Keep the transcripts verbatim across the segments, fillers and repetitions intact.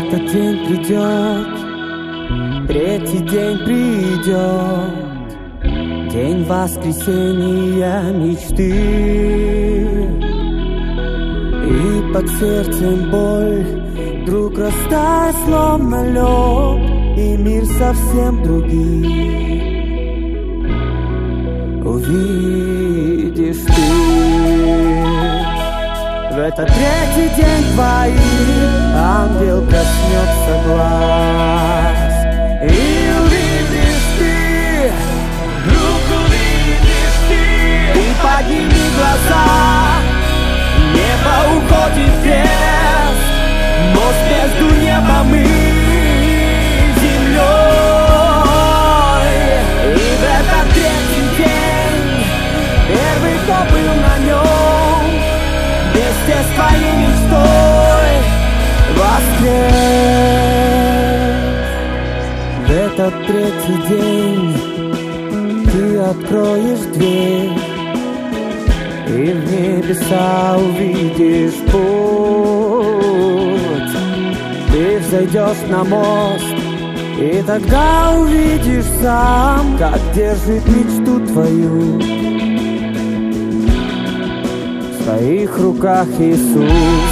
Этот день придет, третий день придет, день воскресения мечты. И под сердцем боль вдруг растает, словно лед, и мир совсем другим увидишь ты. В этот третий день твоих ангел коснется глаз, и увидишь ты, вдруг увидишь ты. Ты подними глаза, небо уходит в крест, мост между небом и землей. И в этот третий день первый, кто был на нем, вместе с твоей мечтой воскрес. В этот третий день ты откроешь дверь, и в небеса увидишь путь. Ты взойдешь на мост, и тогда увидишь сам, как держит мечту твою в своих руках Иисус.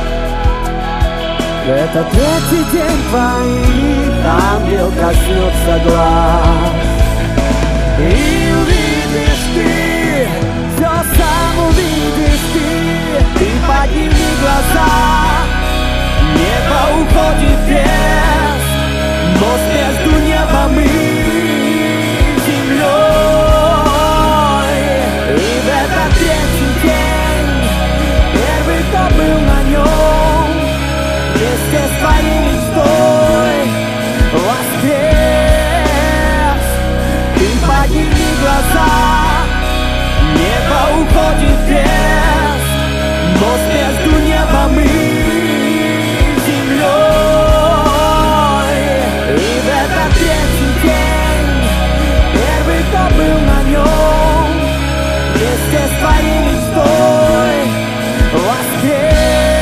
В этот третий день твоих ангел коснется глаз, и увидишь ты, все сам увидишь ты. Ты подними глаза, небо уходит в крест, мост между небом и землей. И в этот третий день первый, кто был на нем, вместе с твоей мечтой воскрес. Ты подними глаза, небо уходит в крест, мост между небом и землей. И в этот третий день первый, кто был на нем, вместе с твоей мечтой воскрес.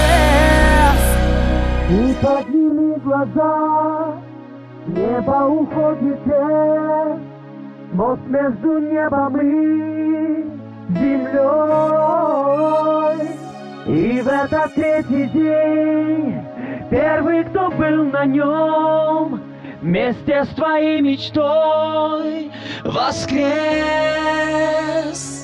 И подними глаза, небо уходит в крест, мост между небом и землей. И в этот третий день первый, кто был на нем, вместе с твоей мечтой воскрес.